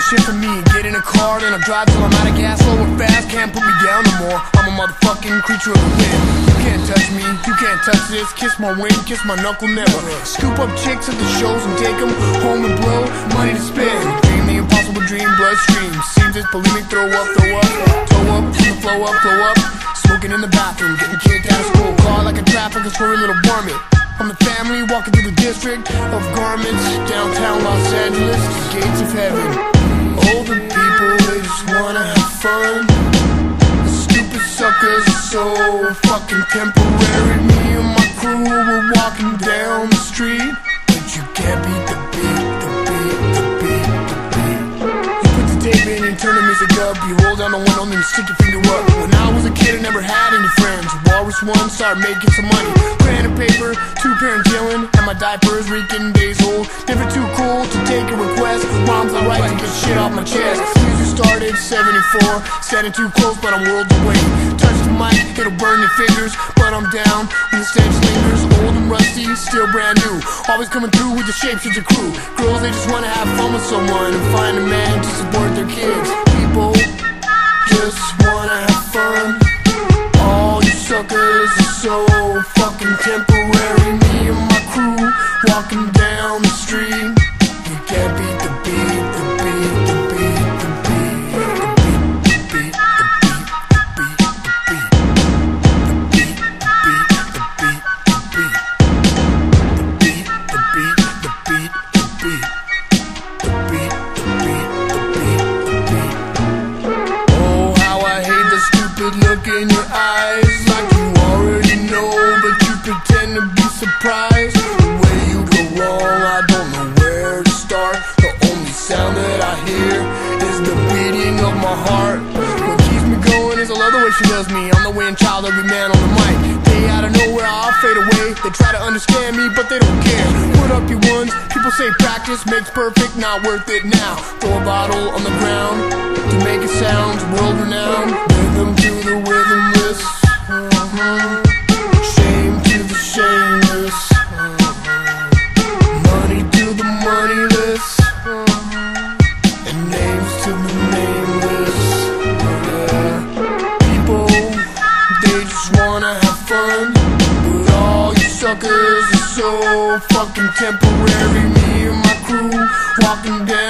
shit for me. Get in a car, then I drive till I'm out of gas. Slow or fast, can't put me down no more. I'm a motherfucking creature of the wind. You can't touch me, you can't touch this. Kiss my wing, kiss my knuckle, never. Scoop up chicks at the shows and take them home and blow money to spend. Dream the impossible dream, bloodstream. Seems it's bulimic, throw up, toe up, flow up. Smoking in the bathroom, getting kicked out of school. Caught like a traffic, a squirrely little varmint. I'm the family walking through the district of garments, downtown Los Angeles, the gates of heaven. Older people, they just wanna have fun. The stupid suckers are so fucking temporary. Me and my crew were walking down the street, but you can't beat the beat, the beat, the beat, the beat. You put the tape in and turn the music up. You roll down the window and then you stick your finger up. When I was a kid, I never had any friends. Walrus one, started making some money. Pen and paper, 2-parent chillin', and my diapers reeking days old. Never too cool to take a request. Mom's the right to get shit off my chest. Music started 74, standing too close, but I'm worlds away. Touch the mic, it'll burn your fingers, but I'm down when the stage lingers. Old and rusty, still brand new. Always coming through with the Shapeshifter crew. Girls, they just wanna have fun with someone and find a man to support their kids. People just wanna have fun. All you suckers are so fucking temporary. Me and my crew walking down the street. You can't beat the beat, the beat, the beat, the beat, the beat, the beat, the beat, the beat, the beat, the beat, the beat, the beat, the beat, the beat, the beat, the beat, the beat, the beat, the beat. Oh, how I hate the stupid look in your eyes, like you already know, but you pretend to be surprised. The way you go wrong, I don't know where to start. The only sound that I hear is the beating of my heart. What keeps me going is I love the way she loves me. I'm the wind child, every man on the mic. They out of nowhere, I'll fade away. They try to understand me, but they don't care. Put up your ones, people say practice makes perfect, not worth it now. Throw a bottle on the ground to make it sound world renowned. Rhythm to the rhythmless, shame to the shameless, money to the moneyless, and names to the nameless. People, they just wanna have fun, but all you suckers are so fucking temporary. Me and my crew walking down